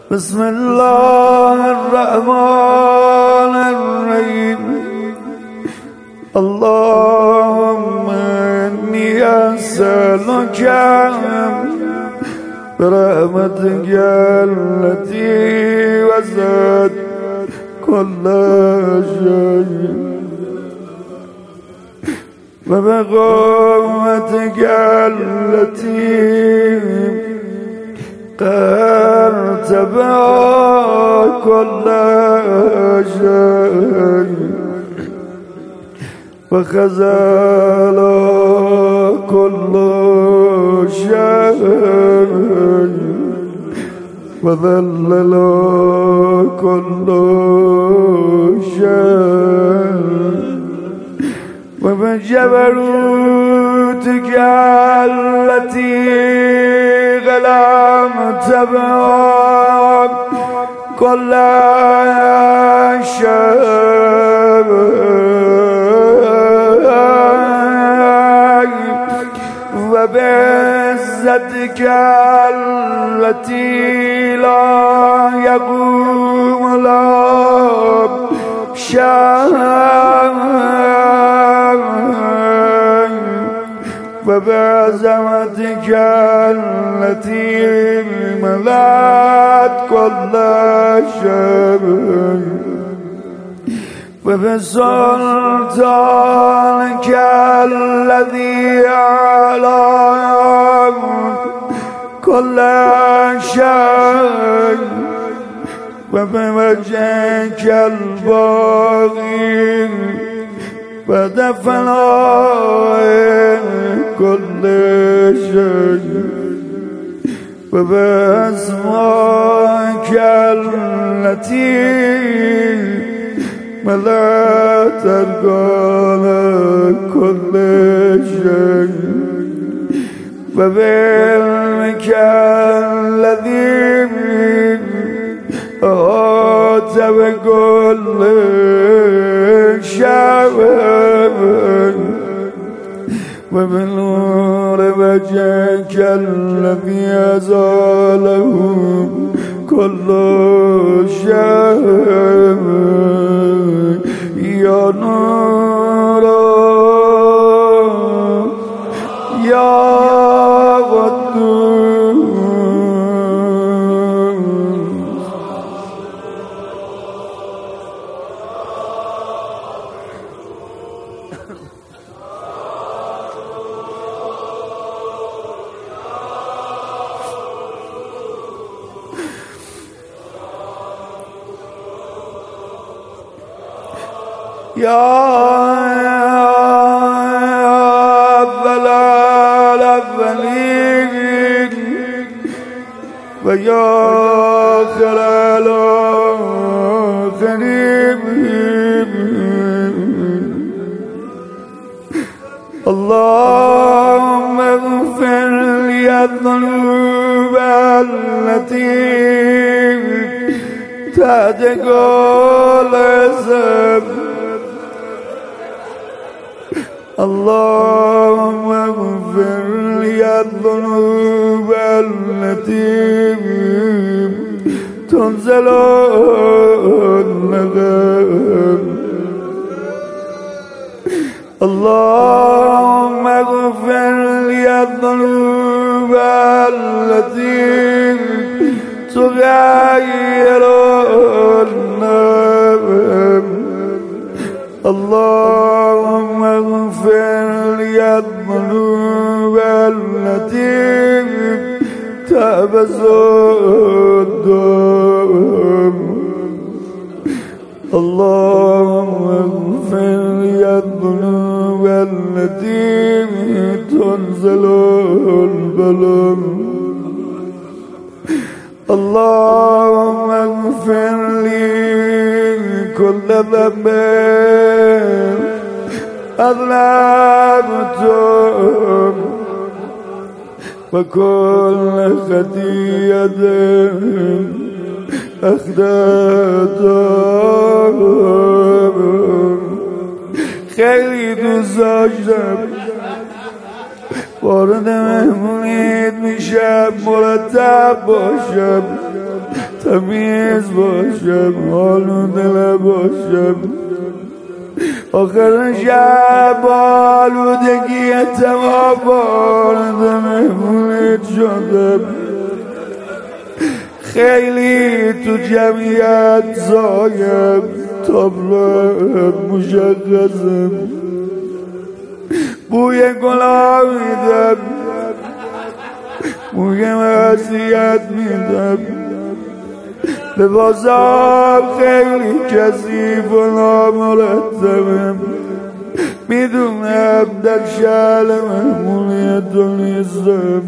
بسم الله الرحمن الرحيم. اللهم إني أسألك برحمتك التي وسعت كل شيء وبقوتك التي قهرت بها كل شيء وخزل كل شيء وذلل كل شيء وبجبروتك التي غلبت بها كل شيء وبعزتك التي لا يقوم لها شيء وبعظمتك التي ملأت كل شيء وبسلطانك الذي أعلى كل شيء وبوجهك الباغي ودفن كل شيء وبأسمائك التي ملأت أركان كل شيء وبعلمك الذي أحاط بكل شيء وبنور وجهك الذي أزاله كل شيء يا نور يا أول الأولين ويا آخر الآخرين. اللهم اغفر لي الذنوب التي تدخل الذنب. اللهم اغفر لي الذنوب التي تنزل النغم. اللهم اغفر لي الذنوب التي تغير النغم. اللهم اغفر لي الذنوب التي تبز الدم. اللهم اغفر لي الذنوب التي تنزل البلم. اللهم اغفر لي كل ذنب أذنبته وكل خطيئة أخطأته. خیلی دوست داشتم وارد مهمونیت میشم، مرتب باشم، تمیز باشم آلوده باشم آخر شب آلودگی تمام وارد مهمونت شدم خیلی تو جمعیت زایم تابلو مشخصم بوی گلا میدم بوی وصیت میدم لباسم خیلی کثیف و نامرتبم میدونم در شهر مهمونیت نیستم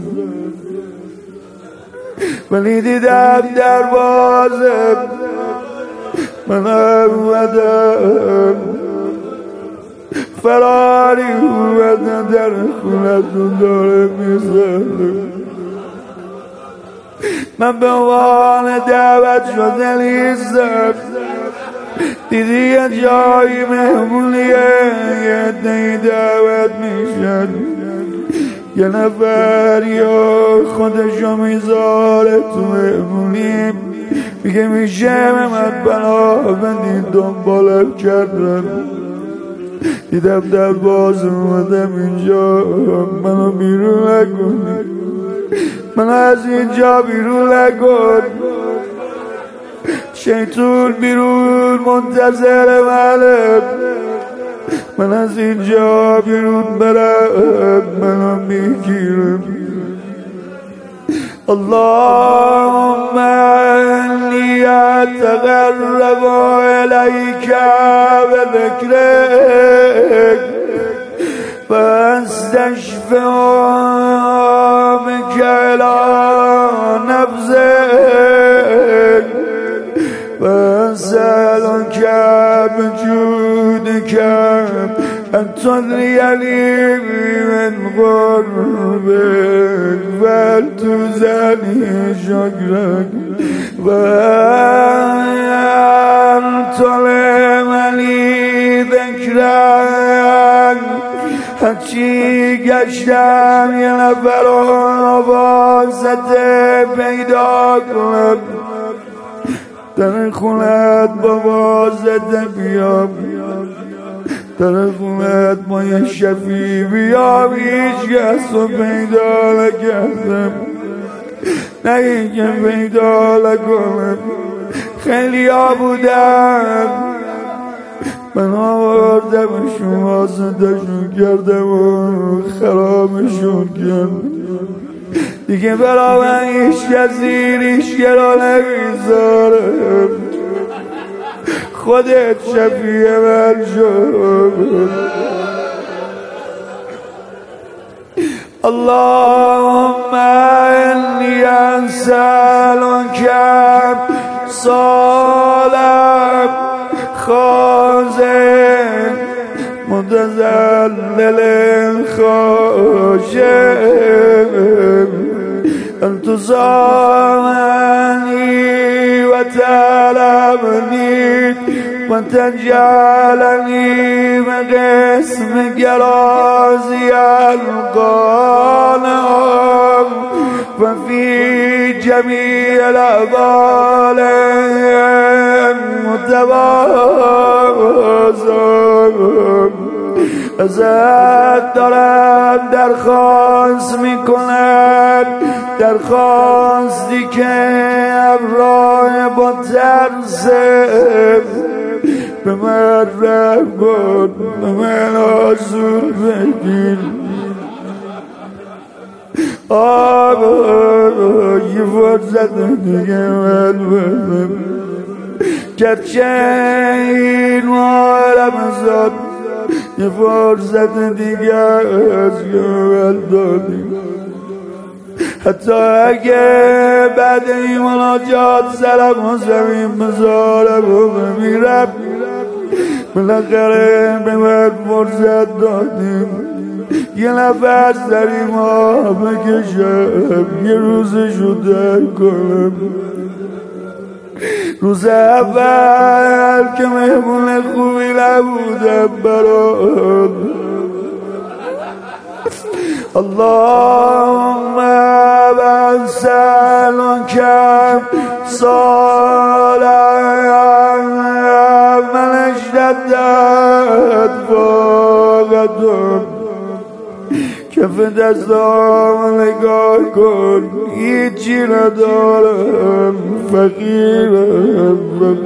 ولی دیدم دروازم منم اومدم فراری اومدم در خونتون داره میزنم من به عنوان دعوت شده نیستم دیدی یه جایی مهمونیه یه عده‌ای دعوت میشن یه نفر یا خودشو میذاره تو مهمونی میگه میشه من بنا بدید دنبالم کردم دیدم در باز اومدم اینجا منو بیرون نکنی من از اینجا بیرون نکن شیطون بیرون منتظر منم من از اینجا بیرون برم منو میگیرم اللهم انی اتقرب الیک بذکرک فاستشفع بک الی نفسک واسألك بجودك أن تدريني من قربك فلتزني شكرك وأن تعلمني ذكرك هرچی گشتم یه نفر واسطه پیدا کنم در خونت با واسطه بیام در خونت با یه شفی بیام هیچ کس رو پیدا نکردم نه اینکه پیدا نکنم خیلی ها بودم من آوردمشون واسطهشون کردم و خرابشون کردم دیگه برا من هیچ کسی ریشگه را نمیذارم خودت شفیع من شد اللهم انی اسألک صالح خازن متذلل خاشع أن تصامني وتعلمني وتجعلني باسمك راضيا قانعا وفي جميع الأحوال متواضعا ازت دارم درخواست میکنم درخواستی که همراه با ترسم به من رحم کن به من آسون بگیر یه فرصت دیگه من بدم گرچه این ماه رمضان یه فرصت دیگه از گل دادیم حتی اگه بعد این مناجات سرم و زمین بذارم و بمیرم بالاخره به من فرصت دادیم یه نفس در این ماه بکشم یه روزشو در کنم روز اول که مهمون خوبی نبودم برات اللهم بسألك صالح من اشتدت فاقتم کف دستام نگاه کن هیچی ندارم فقیرم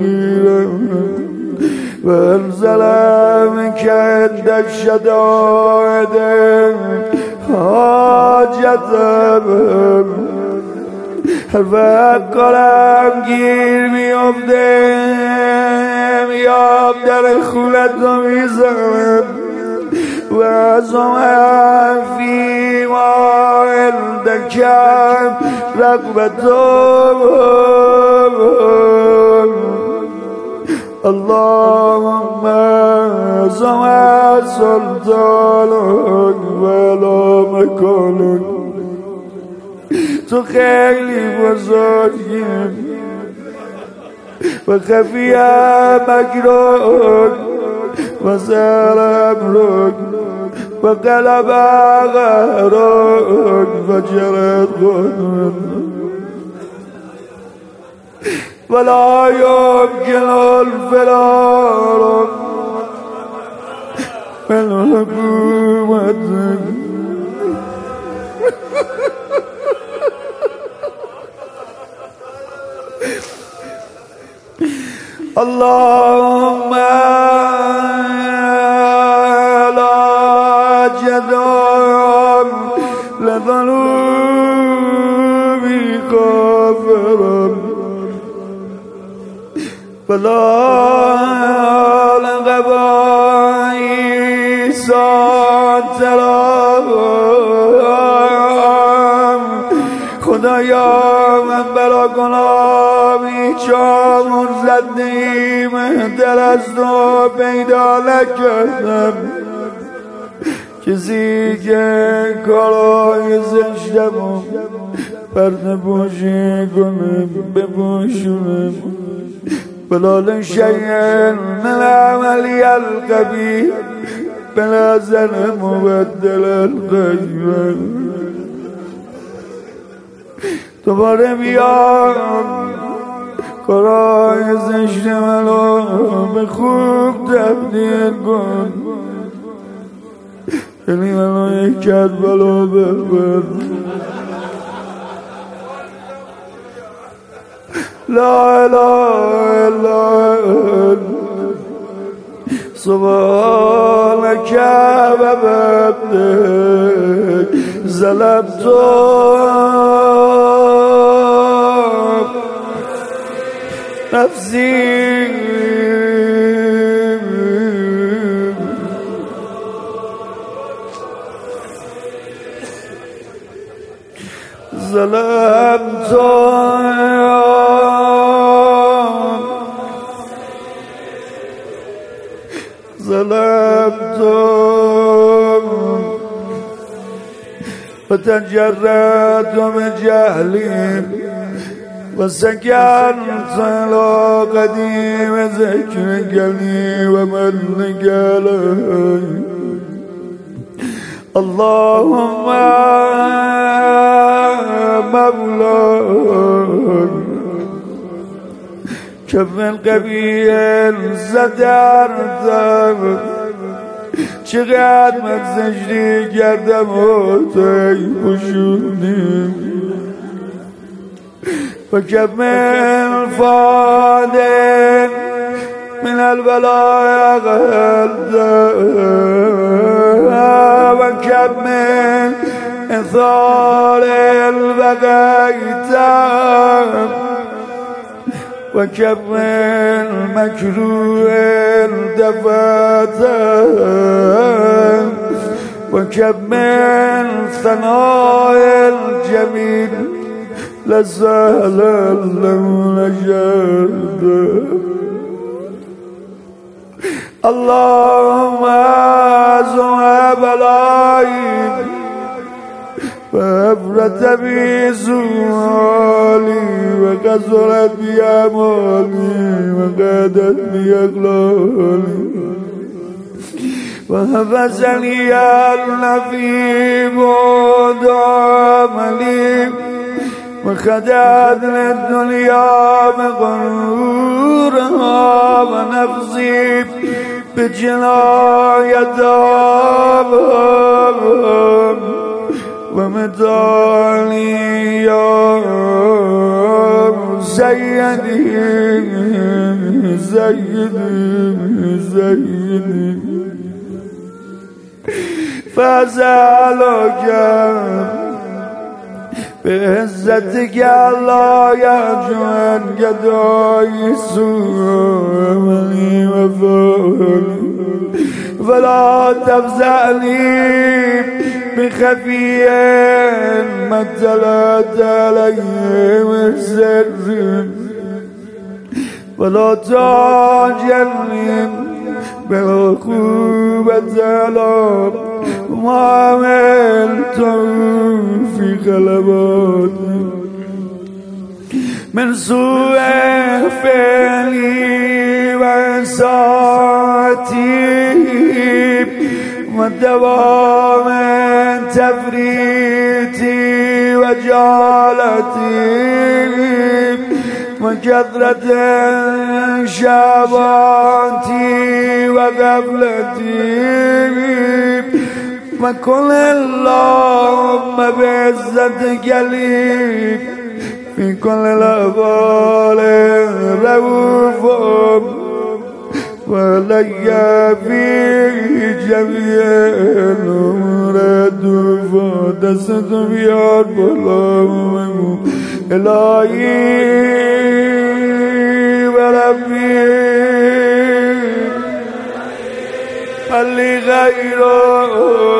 و انزلم که عند شدائد حاجتم و قلم گیر میافتم یا در خونت رو میزنم و از فی ما عندکم رغبتم اللهم زم سلطانك ولا مكانك تو خیلی بزرگی و خفی مکرک و سر امرک و قلب غهرک و جرد قدرت ولا يمكن الفرار من حكومتك اللهم لا جدار لذنوبي غافرا فلا لغبائي ساترام خدایا من برا گناهی چامون زدیم در از تو پیدا نکردم کسی که کارای زشتمو پرده پوشی کنم بپوشونم بلال شيئا من عملي القبيح بلا زن مبدل الخير دوباره بیام کارای زشت منو به خوب تبدیل کن یعنی منو یک کربلا ببر لا اله الا انت سبحانك وبحمدك ظلمت نفسي ظلمت وتجردت من جهلي وسكنت على قديم ذكرك لي ومنك علي اللهم مولاي كم القبيل سترتم چقدر من زشتی کردم و توی پوشوندیم و کم من فادن من البلاء قلدم و کم من انثار البقیتم و کم من مکروه دفاتم و کم من ثناء الجمیل لسهل له نشرد اللهم ازم بلائي فأفرت بي سؤالي وكسرت بي أمالي وقادت بي أغلالي وحفظني النفيب ودعملي وخدعت للدنيا بغرورها ونفسي بجنايتها ومثالي يا سيدي سيدي سيدي فأسألك بعزتك الله يرجو أن يدعي سوء وفولي فلا تفزعني بخفي ما اطلعت عليه من سر ولا تعجلني بالعقوبة على ما عملت في غلباتي من سوء فعلي وإساءتي ودوام تفريطي وجهالتي وكثرة شهواتي وغفلتي وكن اللهم بعزتك لي في كل الأحوال رؤوف ولي في جميع الأمور دست بیار بالا إلهي وربي اللي غيره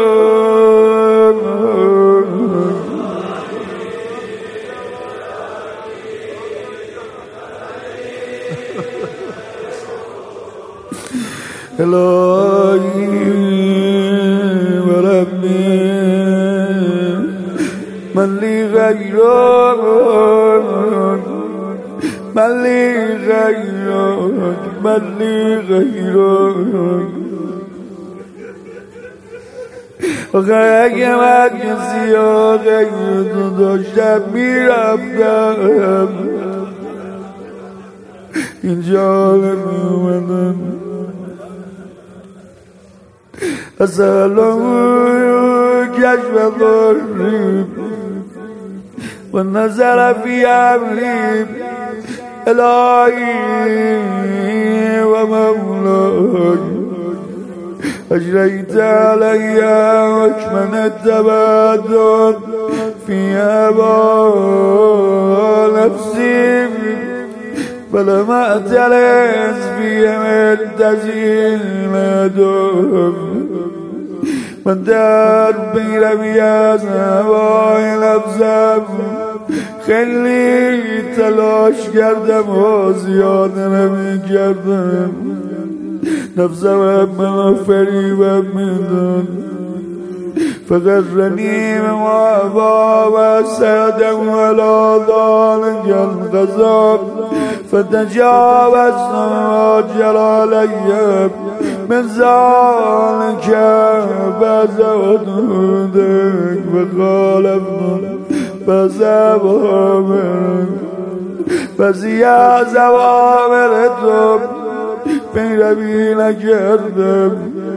إلهي وربي من لي غيرك من لي غيرك من لي غيرك اگه من کسی غیر تو داشتم میرفتم اینجا نمیومدم أسأله كشف ضري والنزل في أمري إلهي ومولاي أجريت علي حكما التبادل في أبا نفسي فلما أتلس في التزيين دوم من دار بين بيازنا وائل أبزم خیلی تلاش کردم و زیاد نمی کردم نفسم من فریبم میدن فغرني بمعبا وسادم ولا ذلك الغضب فتجاوزنا جلالي من ذلك بزودك وخالفنا بزوامرك فزيا زوامرتم پیروی نکردم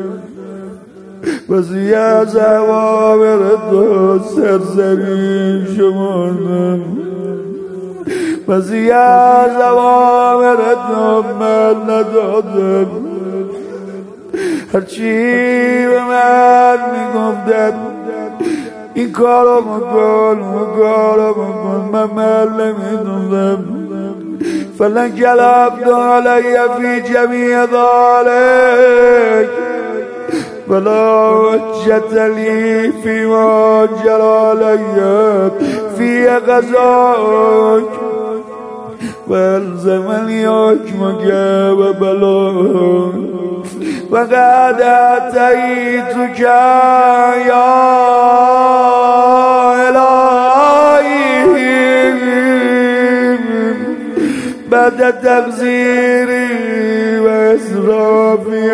وزیا زوامر تو سرزری شمردم وزیا زوامر تو من ندادم هرچی به من میگفتن این کارو مکن من نمیدونم فلن كلبت علي في جميع ذلك ولا حجة لي فيما جرى علي في غزاك والزمن حكمك وبلاك وقد أتيتك يا إلهي بعد تقصیری و اسرافی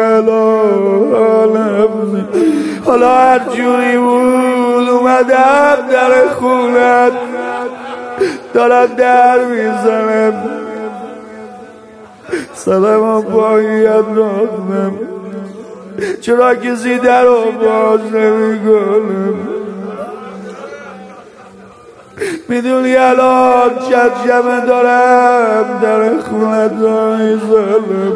لفظی. حالا هر جوری بود اومدم در خونت، دارم در میزنم، سلام باید راکنم، چرا کسی در رو باز نمی کنم؟ میدونی الان چند شبه دارم در خونت را میزنم.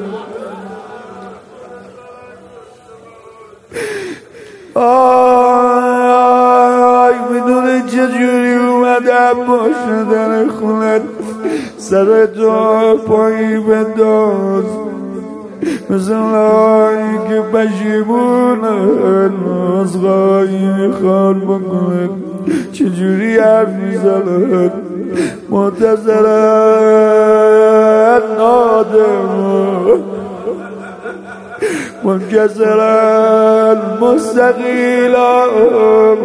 میدونی چجوری اومدم باشه در خونت، سر تو پایی بداز، مثل اونایی که پشیمونن از غایی میخوان بکنن، چجوری حرف میزنن، منتظرن آدم، منکسرن مستقیلان،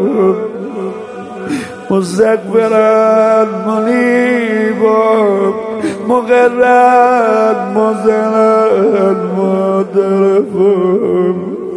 مستقبرن منیبا، مقرن مزنن مادرفم.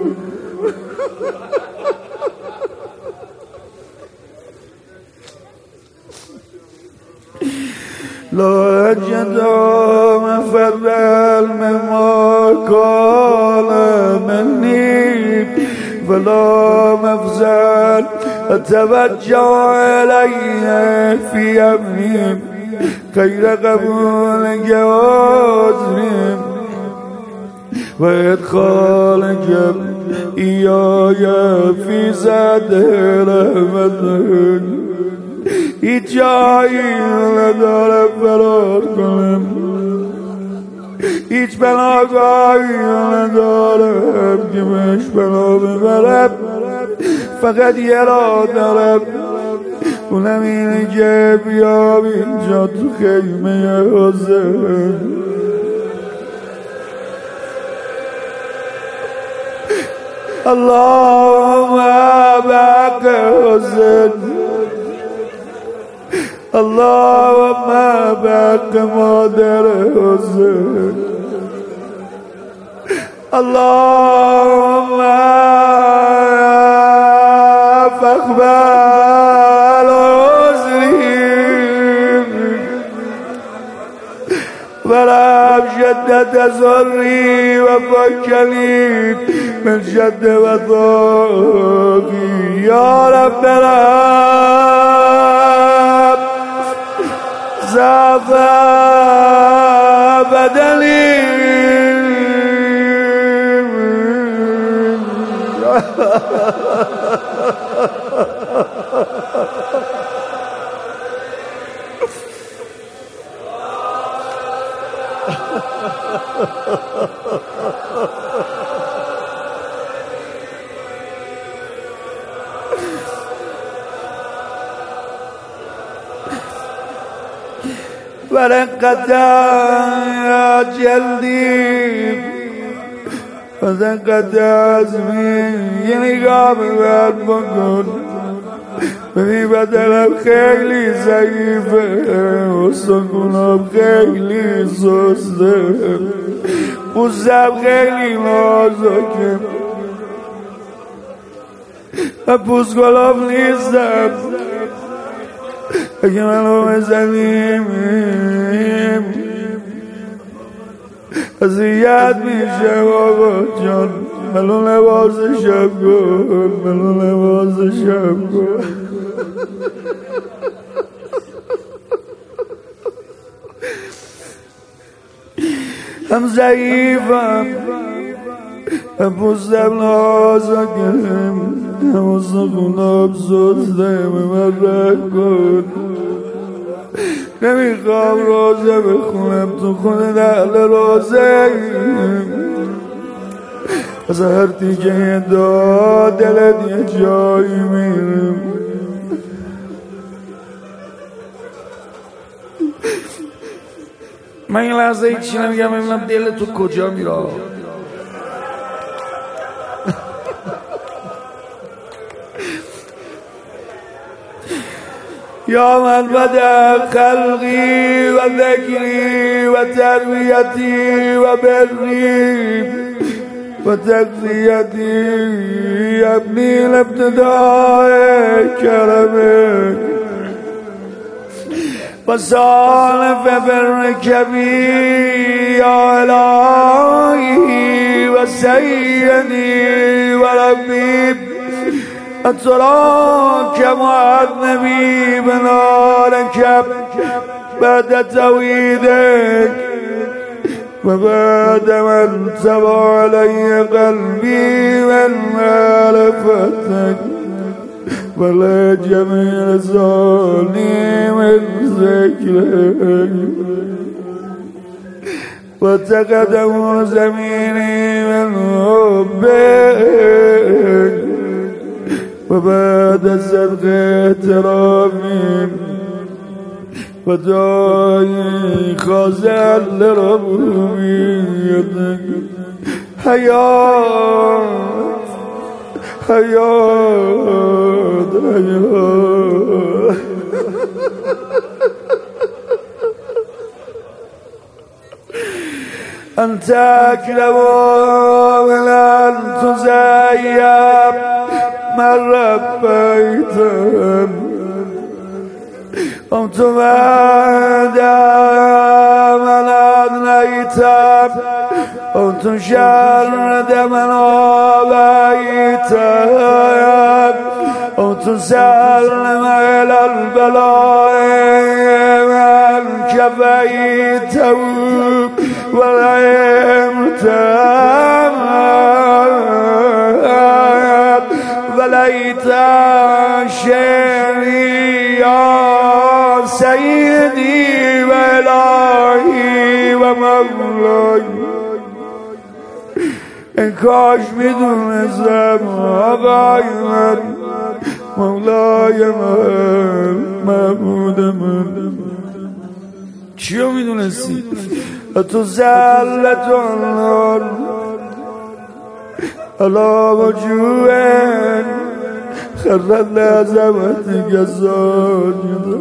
لا أجد مفرا مما كان مني ولا مفزل أتوجه إليه في أمري غير قبول جوازهم وإدخالك إياي في زاد رحمتك. هیچ جایی ندارم فرار کنم، هیچ بناگاهی ندارم که بهش بنا ببرم، فقط یه راه دارم، اونم اینه که بیام اینجا تو خیمه حسین. اللهم بحق حسین، اللهم بحق مادر حسین، اللهم فاقبل عذري ورحم شدة ضري وفكني من شد وضاقي يا ربنا ضعف بدني. ولنقطع جلدی ولنقطع عزمی، یه نگاه ببر بکن، ببین بدنم خیلی ضعیفه، استخونم خیلی سسته، پوستم خیلی نازکه، من پوست گلاب نیستم، اگه منو بزنیم اذیت میشم آقا جان، منو نوازشم کن، منو نوازشم کن. هم ضعیفم، هم پوستم نازکم، هم استخونم سسته، به من رحم کن. نمیخوام روزه بخونم، تو خونه اهل روزه، از هر تیکه داد دلت یه جایی میرم. من این لحظه هیچی نمیگم، ببینم دل تو کجا میره. یا من بدا خلقی و ذکری و تربیتی و بری و تغذیتی ابنی الابتداء کرمک و صالف برکبی یا الهی و سیدی و ربی اتراک معذبی بنارک بعد توحیدک و بعد من تبع علی قلبی من معرفتک ولا جمیل ظالم من ذکرک و تقدم زمینی من حبک و بعد صدق احترامی و دعای خاضع لربوبیتک حیات حیات حیات أنت أكرم من أن تزيب من ربيت قمت بعد من أدنيت قمت شرد من آبيت قمت سلم إلى البلاء من كفيته وليمت وليت شعري يا سيدي وإلهي ومولاي إن کاش میدونستم آقای من مولای من محمود من چیو میدونستی؟ تو زلت النار علا وجوهن خرد لعظمتك الزاجدة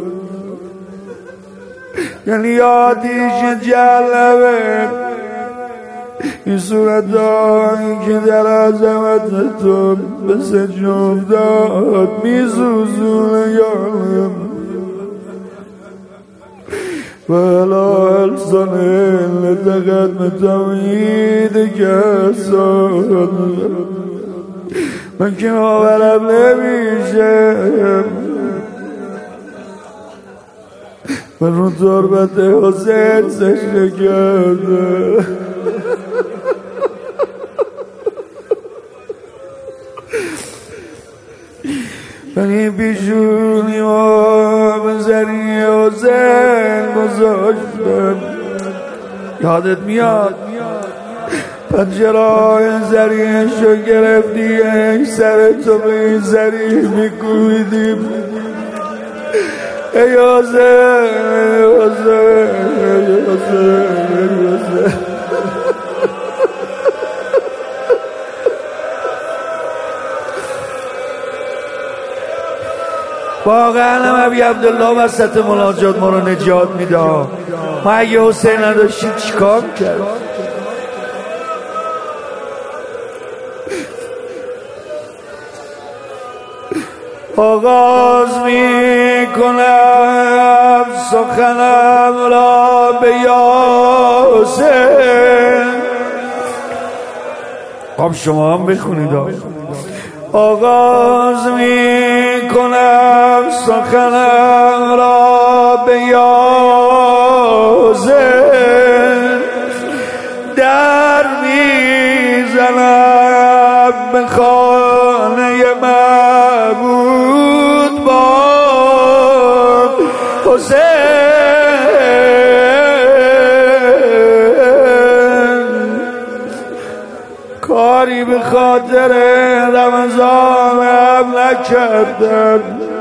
یعنی آتیش جلبه این صورت هایی که در عظمت تو به سجود داد میسوزونه یارم ولا ألسن لتقدم توحيدك الصاد من كم ورب نمیشم من رو تربت حسین سجده کرده من این بیشونی ما بزنی حسین گذاشتن یادت میاد پنجرهای زریشو گرفتی سر تو به این زری میکویدیم ای حسین ای حسین ای حسین ای حسین واقعا هم ابی عبدالله وسط مناجات ما رو نجات میده. ما اگه حسین نداشتیم چیکار میکرد؟ آغاز میکنم سخنم را به یا حسین. خب شما هم بخونید. آغاز میکنم سخنم را به یا حسین، در میزنم به خانه معبود باد حسین. کاری به خاطر رمضان هم نکردم،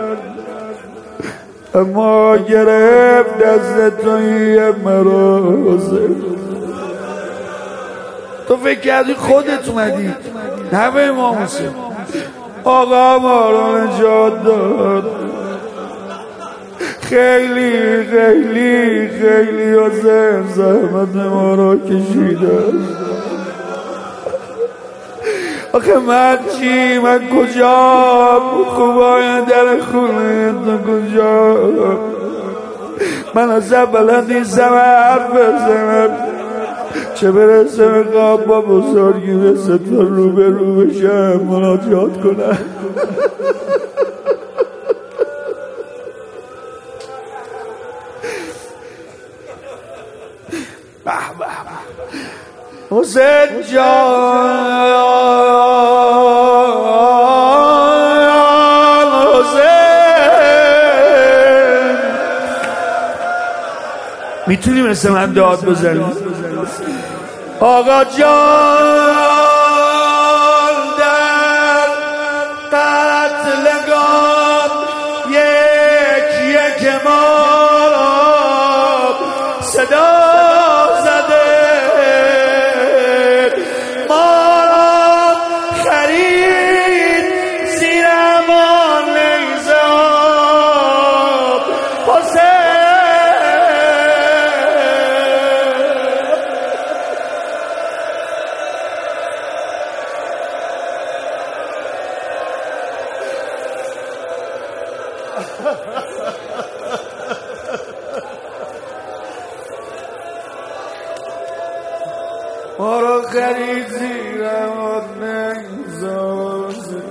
اما گرفت دست توی مراسم. تو فکر کردی خودت اومدی؟ نه به امام حسین. آقا ما رو نجات داد. خیلی خیلی خیلی زحمت ما رو کشیده. آخه من چی؟ من کجا؟ خوبای در خونه تو کجا؟ من اصلا بلد نیستم حرف بزنم، چه برسه به خواب با بزرگی مثل تو روبرو بشم مناجات کنم. حسین جان حسین، میتونی مثل من داد بزنی؟ آقا جان در قتلگاه یک ما صدا زده، ما را خرید زیر امان نیزه حسین. ما را خرید زیر امان نیزه.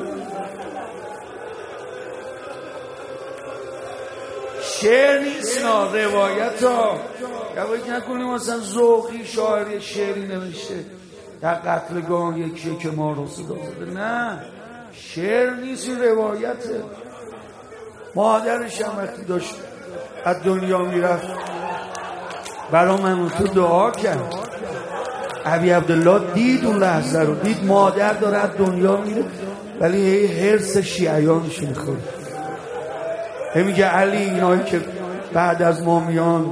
شعر نیست نا، روایت ها. یا نکنیم مثلا ذوقی شاعری شعری نوشته در قتلگاه یکی که ما رو صدا زده. نه، شعر نیست، روایته. مادرش هم وقتی داشت از دنیا میرفت برا من تو دعا کرد. ابی عبدالله دید اون لحظه رو، دید مادر داره از دنیا میره ولی حرص شیعیانش میخوره. میگه علی اینایی که بعد از ما میان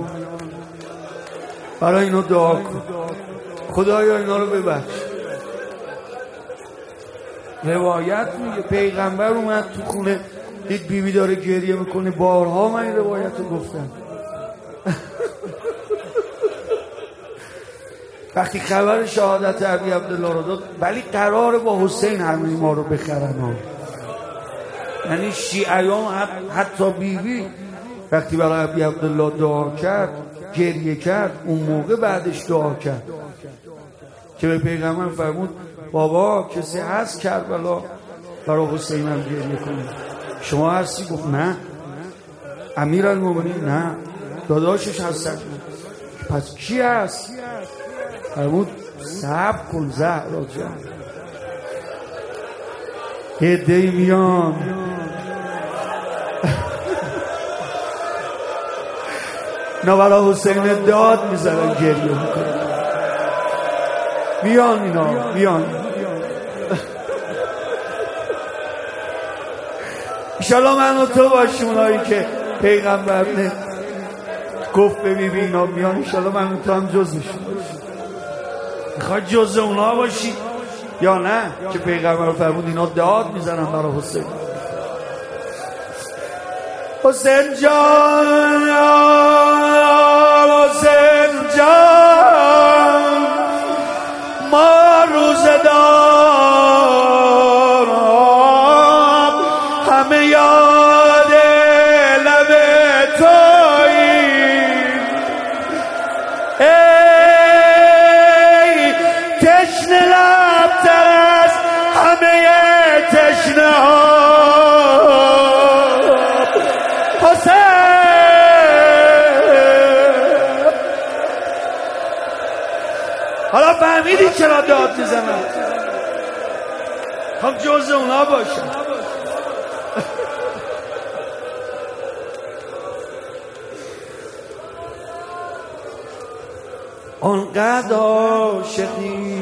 برای اینا دعا کن، خدایا اینا رو ببخش. روایت میگه پیغمبر اومد تو خونه دید بیبی داره گریه میکنه. بارها من این روایت رو گفتم. وقتی خبر شهادت ابی عبدالله رو داد، ولی قراره با حسین همه ما رو بخرن ها. یعنی شیعیان حتی بیبی وقتی برای ابی عبدالله دعا کرد، گریه کرد، اون موقع بعدش دعا کرد که به پیغمبر فرمود بابا کسی هست کربلا برای حسین هم گریه کنه؟ شما هستی؟ گفت نه. امیرالمومنین؟ نه. داداشش هستن. پس کی هست؟ فرمود صبر کن زهرا جان، عده‌ای میان اینا برای حسین داد میزنن گریه میکنن. بیان اینا بیان. انشالله من و تو باشیم اونایی که پیغمبر گفت ببین اینا میان. انشالله من و تو هم جزشون باشیم. میخواد جز اونا باشی یا نه که پیغمبر فرمود اینا داد میزنن برای حسین. حسین جان حسین جان ما روزدارم همه یاد لب توییم. ای تشنه لب تر از همه تشنه ها حالا فهمیدی چرا داد میزنم؟ خب جز اونا باشم. آنقدر عاشقی،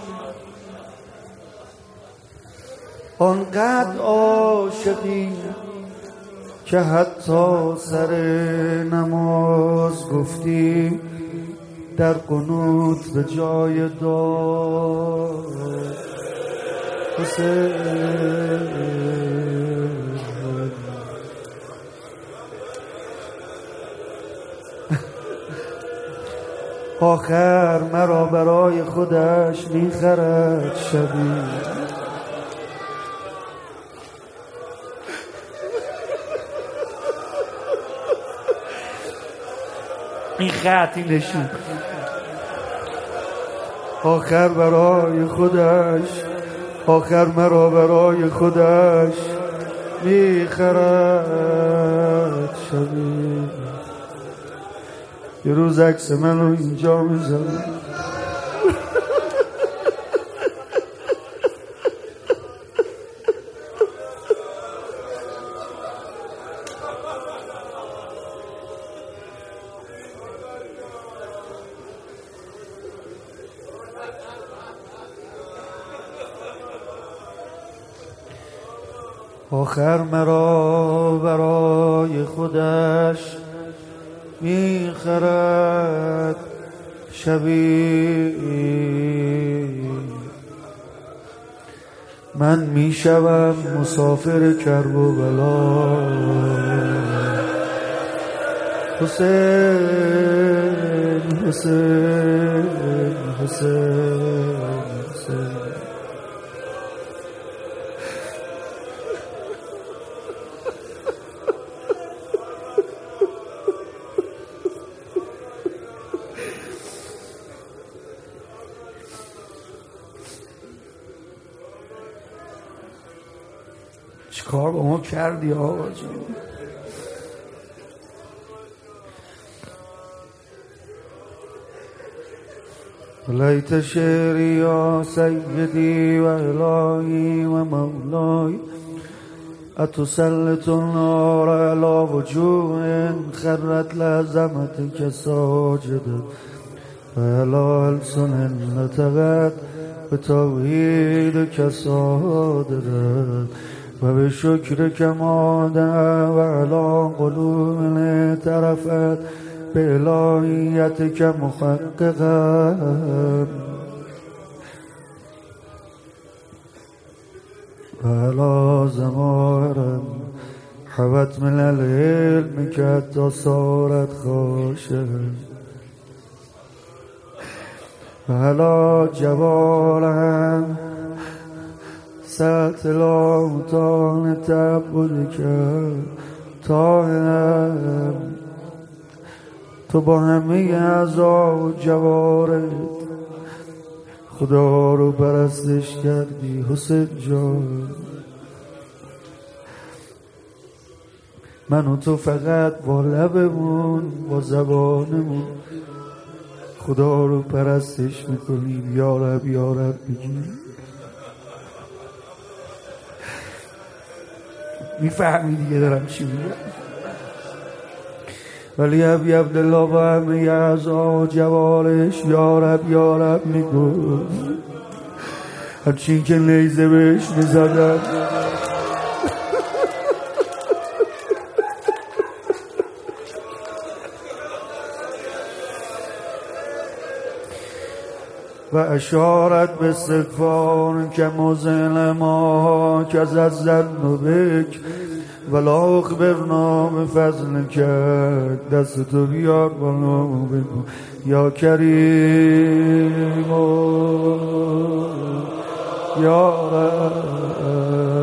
آنقدر عاشقی که حتی سر نماز گفتیم در قنوت به جای داد. حسین آخر مرا برای خودش میخرد شبیه. این خطی نشون. آخر برای خودش، آخر مرا برای خودش میخرد شبیه. یه روز عکس من رو اینجا میذارم، آخر مرا برای خودش میخرد شبیه. من میشوم مسافر کرب و بلا. حسین حسین حسین حسین. چیکار با ما کردی آقا جون؟ لیت شعری یا سیدی و الهی و مولای اتسلط النار علی وجوه خرت لعظمتک ساجده و علی السن نطقت بتوحیدک صادقه و به شکر کماده و علا قلوب اعترفت به الهیت که محققه و علا زمارم حوت من العلم که حتی صارت خاشه و علا جوارم ستلاتان تبود کرد تاهم. تو با همه اعضا و جوارت خدا رو پرستش کردی حسین جان. من و تو فقط با لبمون با زبانمون خدا رو پرستش میکنیم. یا رب یا رب بگیم. میفهمی دیگه دارم چی میگم. ولی ابی عبدالله با همه اعضا و جوارش یا رب میگو. هرچین که نیزه بهش میزدن و اشارت به استغفار که مزل ما که از ذنب بک ولا اخبرنا به فضل کرد. دست تو بیار بالا بگو یا کریم یا رب.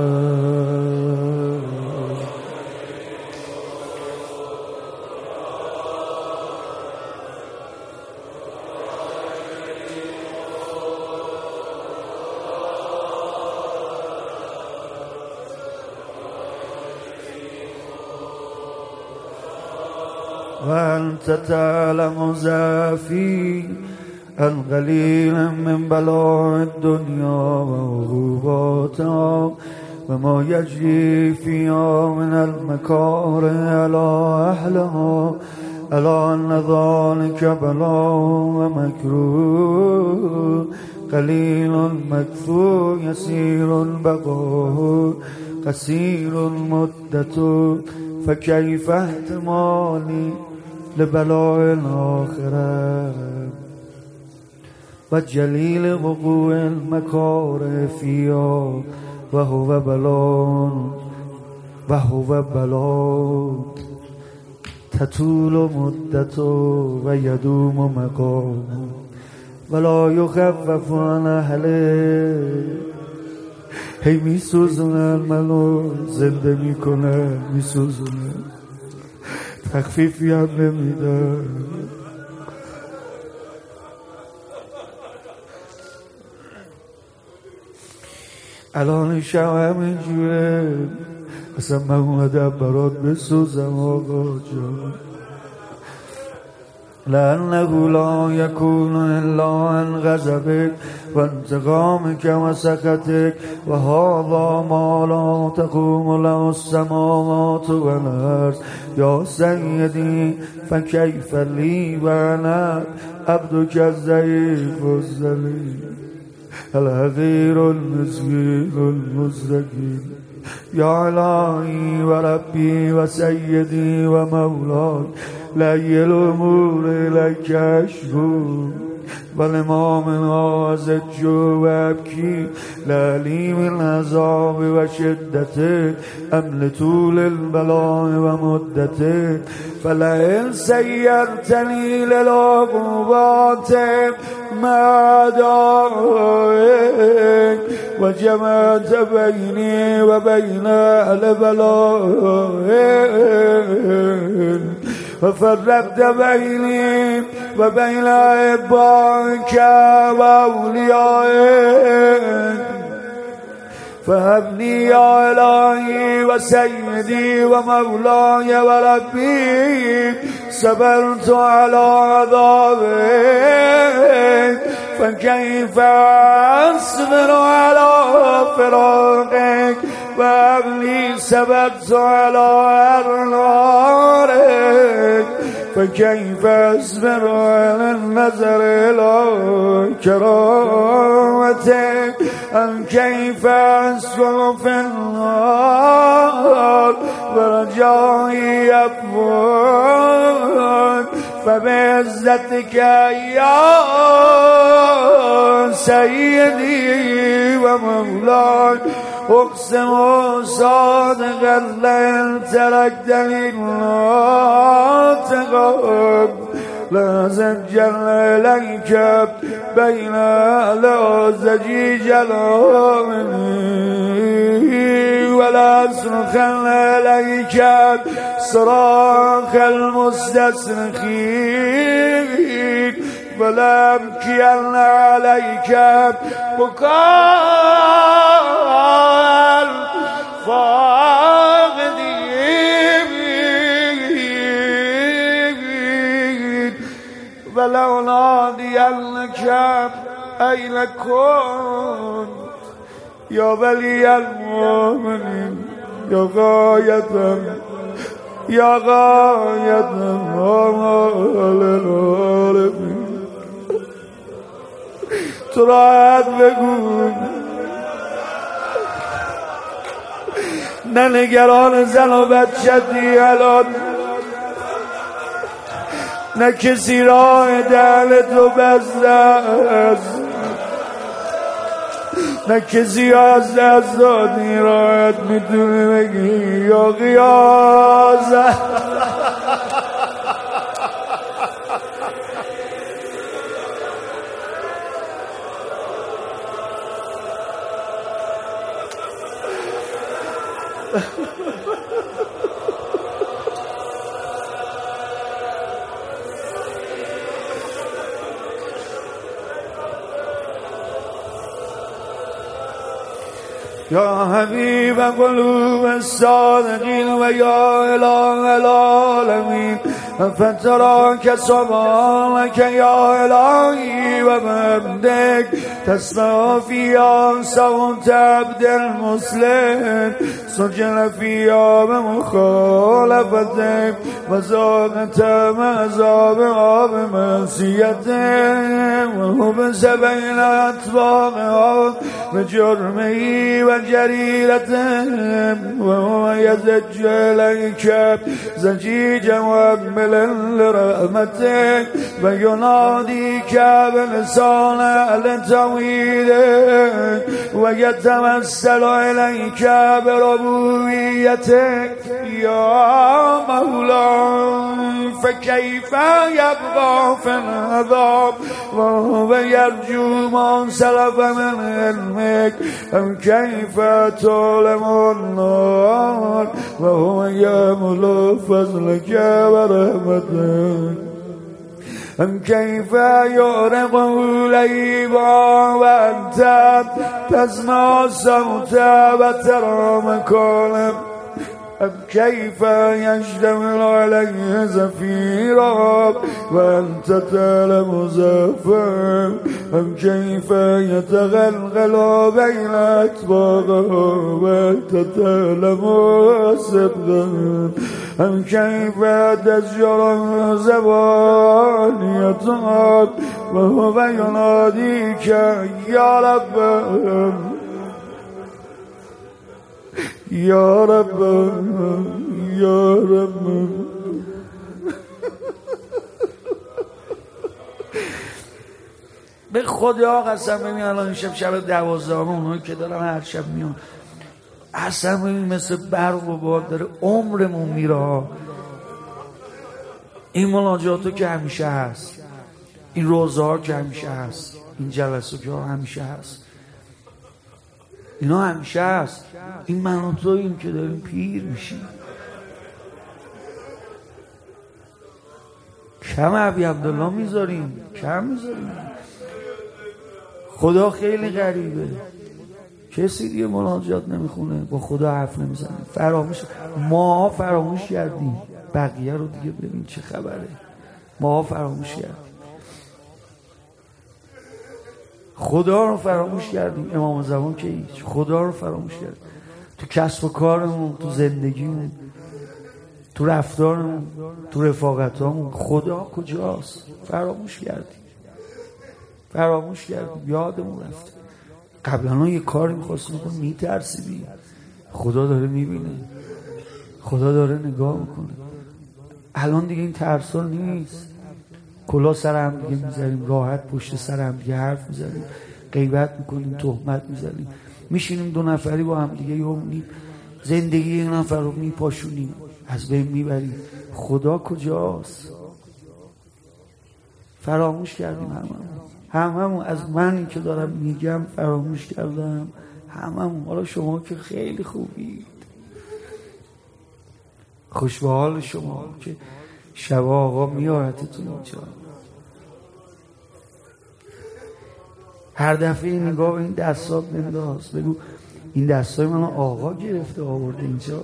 و انت تعلم ضعفی القلیل من بلاء الدنیا و عقوباتها و ما یجری فیها من المکاره علی اهلها الی ان ذلک بلاء و مکروه قلیل مکفو یسیر البقاء قصیر المدت فکیف احتمالی لبلاء الاخره و جلیل وقوع المکاره فیها و هو بلاء تطول مدت و یدوم مقام ولا یخفف عن اهله. هی میسوزونن منو، زنده میکنن، میسوزونن، تخفیفی هم نمیدن. الان شب همینجوره، اصلا من اومدم برات بسوزم آقا جان. لأنه لا يكون إلا عن غضبك وانتقامك وسخطك وهذا ما لا تقوم له السماوات والأرض. يا سيدي فكيف لي وأنا عبدك الضعيف الذليل الحقير المسكين المستكين. يا إلهي وربي وسيدي ومولاي لي الأمور إليك أشكو ولما من أزج وأبكي لا لي من عذاب وشدته أم لطول البلاء ومدته. فلئن سيرتني للعقوبات مع دارك وجمعت بيني وبين البلاء وفرقت بيني وبين أحبائك وأوليائك فهب لي يا إلهي وسيدي ومولاي وربي. صبرت على عذابك فكيف أصبر على فراقك. وهب لي صبرت على نارك فكيف أصبر على النظر إلى كرامتك. أم كيف أصبر في النار ورجائي يبور. فبعزتك يا سيدي ومولاي أقسم صادقا لئن تركتني لا تغب لا زجل إليك بين الأزجي جلالي ولا أصرخن إليك صراخ المستصرخين ولا أبكين عليك بكاء الفاقدين ولو نادينك أين كنت يا ولي المؤمنين يا غاية يا غاية العالمين. تو راحت بگو نه نگران زن و بچه‌تی الان، نه کسی راه دهن تو بسته است، نه کسی از دست دادی راحت میتونه بگی یا غیازه. يا حبيب قلوب الصادقين ويا إله العالمين فتراك سبحانك يا إلهي وبحمدك تسمع فيها صوت عبد المسلم سجن فيها بمخالفتك وذاقت عذابها بمعصيتك وحبس بين أطباقها بجرمه وجريرته وهو يزج إليك زجيجا وأقبل لرحمتك ويناديك بلسان التوحيدك ويتوسل إليك بربوبيتك يا مولاي فكيف يبقى في العذاب وهو يرجو ما سلف من علمك أم كيف تعلم النار وهو يملأ فضلك ورحمتك أم كيف يغرق ليبا وأنت تسمع الصوت وترى مكانه أم كيف يشتمل عليه زفيرا وأنت تعلم زفا أم كيف يتغلغل بين أطباقه وأنت تعلم صدقا أم كيف تزجر زبانيتها وهو يناديك يا رب یا رب یا رب. به خدا قسم ببین الان شب 12 اونایی که دارن هر شب میان اصلا ببین مثل برق و باد داره عمرمون میره. این مناجاتو که همیشه هست، این روزه ها که همیشه هست، این جلسه که همیشه هست، اینا همیشه هست. این من و توییم که داریم پیر میشیم. کم عبی عبدالله میذاریم، کم میذاریم. خدا خیلی غریبه، کسی دیگه مناجات نمیخونه، با خدا حرف نمیزنه، فراموش. ما فراموش کردیم، بقیه رو دیگه ببین چه خبره. ما فراموش کردیم، خدا رو فراموش کردیم. امام زمان که هیچ، خدا رو فراموش کردیم. تو کسب و کارمون، تو زندگیمون، تو رفتارمون، تو رفاقتامون خدا کجاست؟ فراموش کردیم، فراموش کردیم، یادمون رفت. قبلا یه کاری می‌خواستیم بکنیم میترسیدیم. خدا داره میبینه، خدا داره نگاه میکنه. الان دیگه این ترسا نیست. کلا سر هم دیگه میذاریم، راحت پشت سر هم دیگه حرف میزنیم، غیبت میکنیم، تهمت میزنیم، میشینیم دو نفری با هم دیگه یومونیم، زندگی یک نفر رو میپاشونیم، از بین میبریم. خدا کجاست؟ فراموش کردیم هممون. از منی که دارم میگم فراموش کردم هممون. حالا شما که خیلی خوبید، خوش به حال شما که شب آقا میارتتون اینجا. هر دفعه نگاه به این دستات بنداز، بگو این دستای من آقا گرفته آورده اینجا.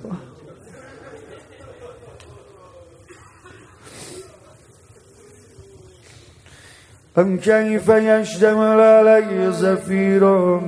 ام کیف یشتمل علی زفیرا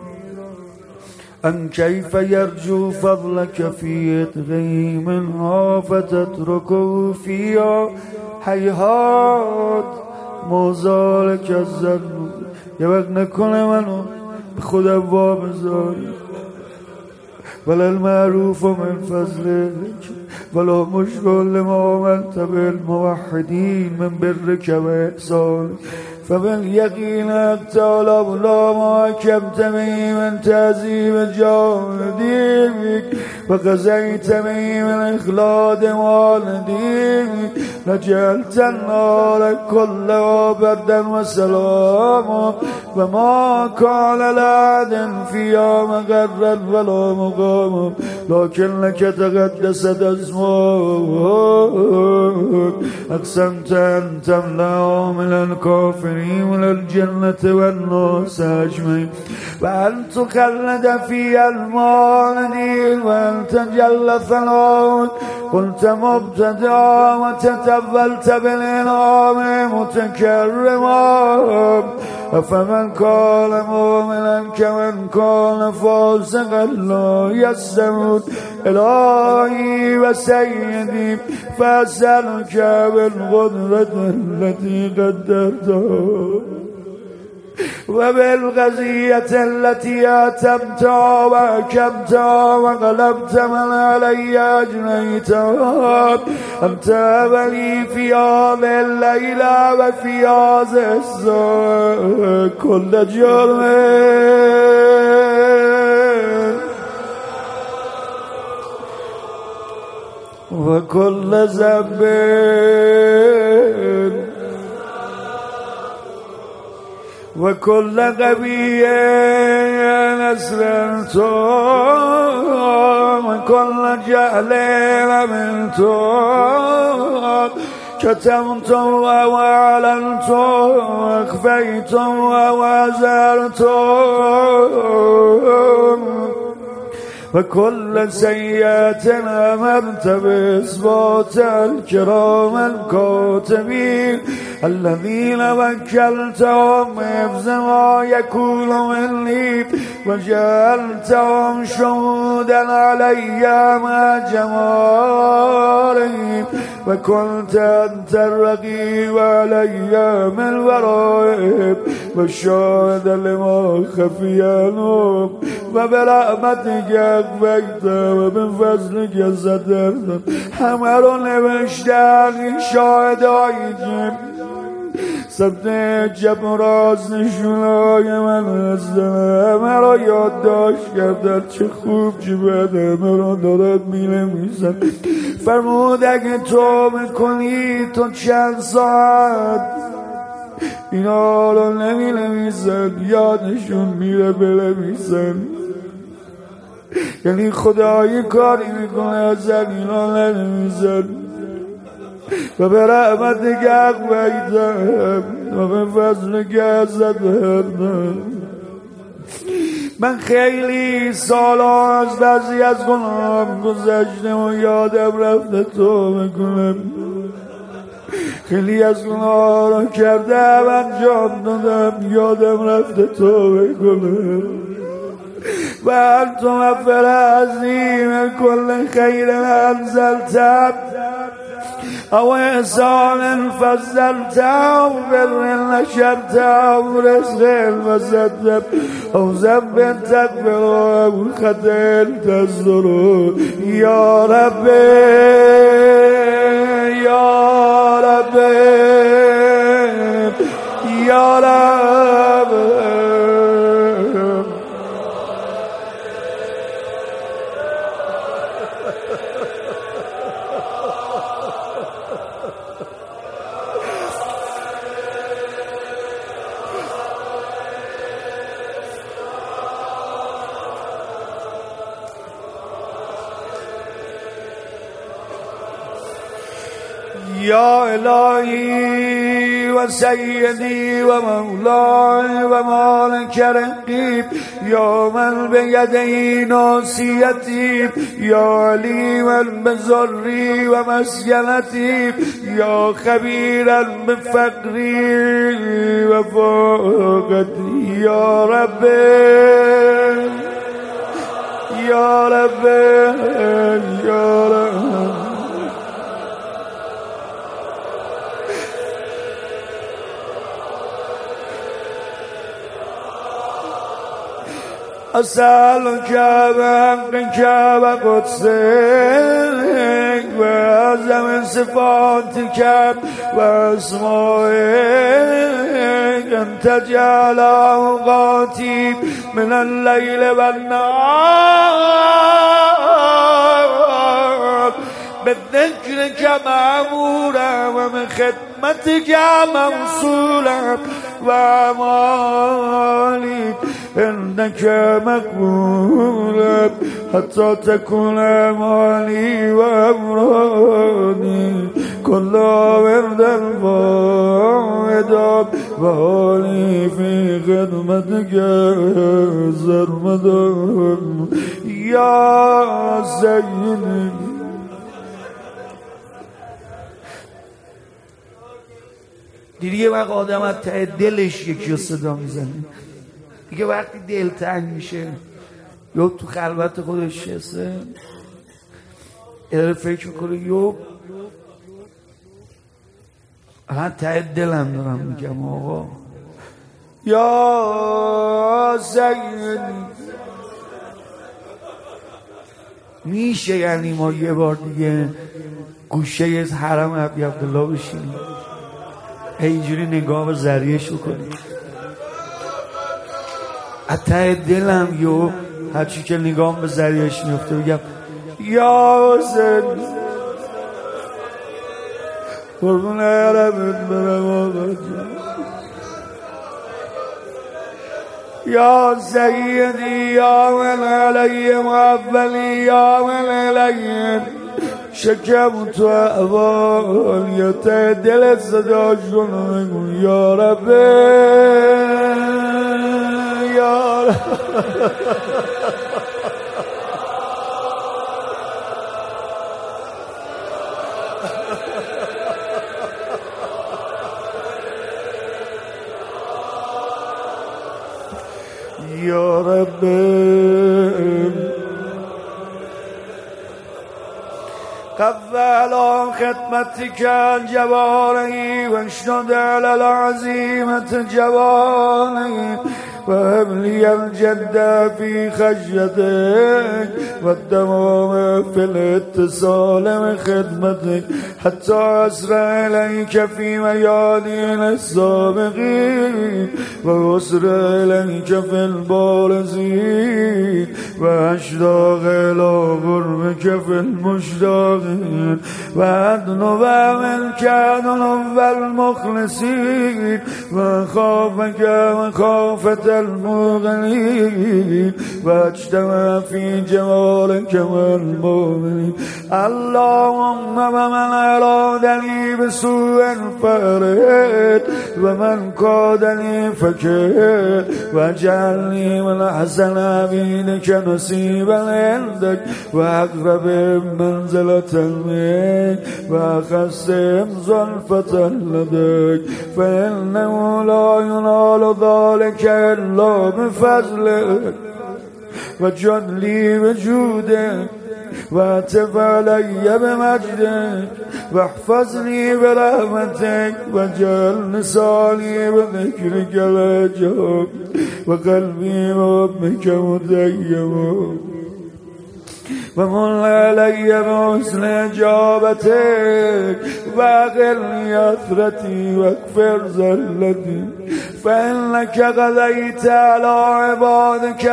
ام کیف یرجو فضلک فی ادغی منها فتترکه فیها حیحات موزالک الزن. یه وقت نکنه منو به خودم وابذاری. ولا المعروف من فضلك ولا مشغل لما عملت بالموحدين من برك وإحسانك فباليقين تعالى لا ما كبت به من تعذيب جانبك وقزيت به من إخلاد والديك لجعلت النار كلها بردا وسلاما وما كان لعد فيها مغرا ولا مقاما لكن لك تقدست اسمك أقسمت أن تملأ من الكافرين من الجنة والناس أجمعين وأن تخلد في المالدين وأن تجل ثناء قلت مبتدأ وتتبلت بالإنعام متكرما فمن كان مؤمنا كمن كان فاسقا لا يستمد إلهي وسيدي فأسألك بالقدرة التي قدرتها وبالقضية التي أتمت وأكمت وغلبت من علي أجنيت أنت ولي في هذه الليلة وفي هذا الساعة كل جرم وكل ذنب وكل غبي أسررت وكل جهل عملت كتمت وأعلنت وأخفيت وأزرت وكل سيئة أمرت بإثبات الكرام الكاتبين الذين وكلتهم بحفظ ما يكون مني وجعلتهم شهودا علي مع جمالهم وكنت أنت الرقيب علي من ورائهم والشاهد لما خفي عنهم وبرحمتك أخفيت وبفضلك سترت همه رو نوشتن شاهدای جب ثبت جب راست نشونای من هستن همه را یادداشت کردن چه خوب چه بد همه را دارد می‌نویسن فرمود اگه تو میکنی تو چند ساعت اینا را نمی‌نویسن یادشون میره بنویسن یعنی خدایی کاری میکنه از اینا ننویسن و به رحمتک اخفیتم و به فضلک سترتم من خیلی سالا از بعضی از گناهم گذشته و یادم رفته توبه کنم خیلی از گناه را کردم انجام دادم یادم رفته توبه کنم و انت مغفر عظیم کل خیر انزلتم او احسان فضلتم بر نشرت او رزق وزدتم او ذنب تغفر او خطا تصدر یا رب یا رب یا رب یا الهی و سیدی و مولاي و مالک رقیب یا من بیدی ناصیتی یا علیما بضری و مسکنتی یا خبیرا بفقری و فاقتی یا رب یا رب یا رب أسألك بحقك وقدسك وأعظم صفاتك وأسمائك أن تجعل أوقاتي من الليل والنهار بذكرك معمورا ومن خدمتك موصولا وأعمالي إنك مقبولا حتى تكون أعمالي وأمراني كل وردا فائدا وحالي في خدمتك سرمدا يا سيدي دیدی یه وقت آدم از ته دلش یکی رو صدا میزنه دیگه وقتی دل تنگ میشه یا تو خلوت خودش شسته اداره فکر میکنه یا الان ته دلم دارم میگم آقا یا سیدی. میشه یعنی ما یه بار دیگه گوشه از حرم ابی عبدالله بشینیم اینجوری نگاه به ذریعش بکنیم ته دلم یو هرچی که نگاه به ذریعش میفته بگم یا حسین قربون عربت برم آقا جان یا سیدی یا من علی معولی یا من علی شکمت و اول یا ته دلت صدا شنو یا رب یا رب یا رب قبل خدمتك الجواري واشدد على العزيمة جواري وهب لي الجد في خشيتك والدوام في الاتصال بخدمتك حتى أسرع إليك في ميادين السابقين وأسرع إليك في البارزين وأشتاق إلى قربك في المشتاقين وأدنو منك أدنو المخلصين وخافك وخافة المغنين واجتمع في جمالك والمؤمنين اللهم ومن أرادني بسوء فرد ومن قادني فكر واجعلني من أحسن عبيدك نصيبا عندك وأقرب منزلة منك وأخصم زلفة لديك فإنه لا ينال ذلك إلا بفضلك وجد لي بجودك واتف علي بمجدك واحفظني برحمتك واجعل لساني بذكرك الأجاب وقلبي بحبك متيم ومن علي بحسن إجابتك وأغلني أثرتي واغفر زلتي فإنك قضيت على عبادك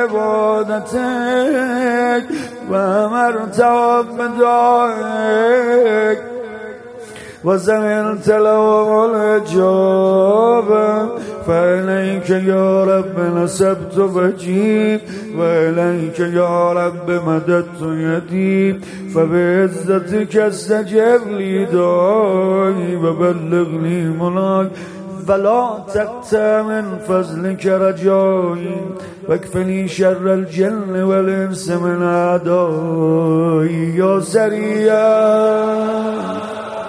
بعبادتك وأمرتهم بدعائك وزمنت لهم الإجابة فإليك يا رب نسبت وجهي وإليك يا رب مددت يدي فبعزتك استجب لي دعائي وبلغني مناك ولا تقطع من فضلك رجائي واكفني شر الجن والإنس من أعدائي يا سريع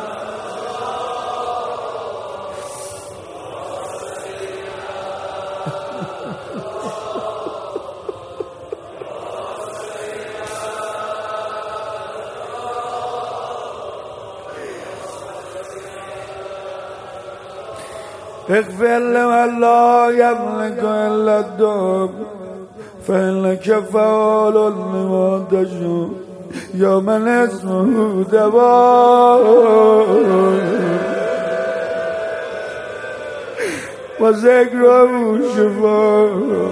اغفر لمن لا يملك إلا الدم فإنك فعال لما تشاء يا من اسمه دواء وذكره شفاء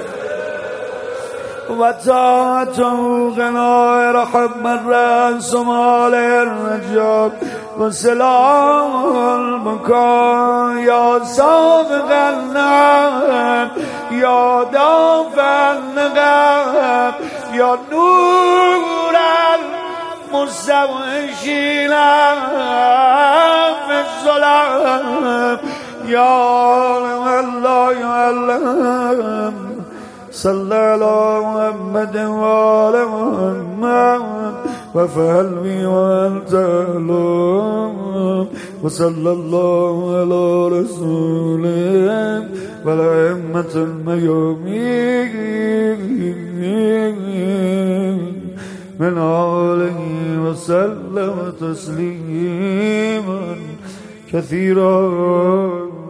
وطاعته غنى رحم الرأس مال الرجال وسلام المكان يا سابق النعم يا دافع النقم يا نور المستوحشين في الظلام يا الله يعلم صلى على محمد وعلى محمد وفعل بي وأنت أعلم وصلى الله على رسوله والأئمة الميامين من آله وسلم تسليما كثيرا.